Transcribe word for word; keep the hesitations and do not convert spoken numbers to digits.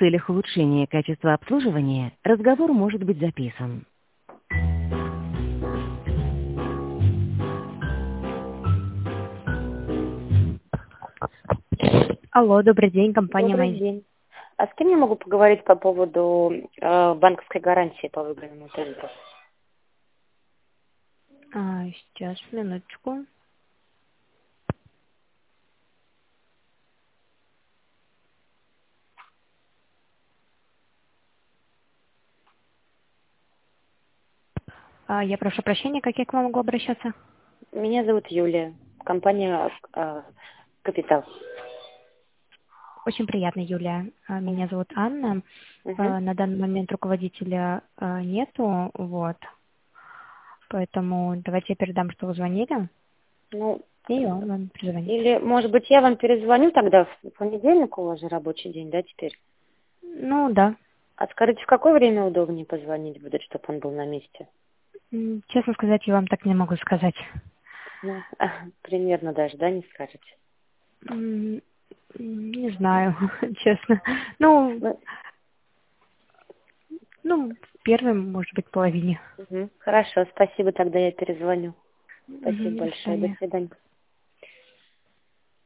целях улучшения качества обслуживания разговор может быть записан. Алло, добрый день, компания Добрый Майзи. день. А с кем я могу поговорить по поводу э, банковской гарантии по выигранному тендеру? А, сейчас, минуточку. А, я прошу прощения, как я к вам могу обращаться? Меня зовут Юлия, компания э, «Капитал». Очень приятно, Юлия. А, меня зовут Анна. Угу. А, на данный момент руководителя а, нету, вот. Поэтому давайте я передам, что вы звонили, Ну, и он вам перезвонит. или, может быть, я вам перезвоню тогда в понедельник, у вас же рабочий день, да, теперь? Ну, да. А скажите, в какое время удобнее позвонить будет, чтобы он был на месте? М, Честно сказать, я вам так не могу сказать. Ну, примерно даже, да, не скажете? М, м, Не знаю, честно. Ну, Ну, ну, в первой, может быть, половине. мгм. Хорошо, спасибо, тогда я перезвоню. Мгм, Спасибо До большое, до свидания. свидания.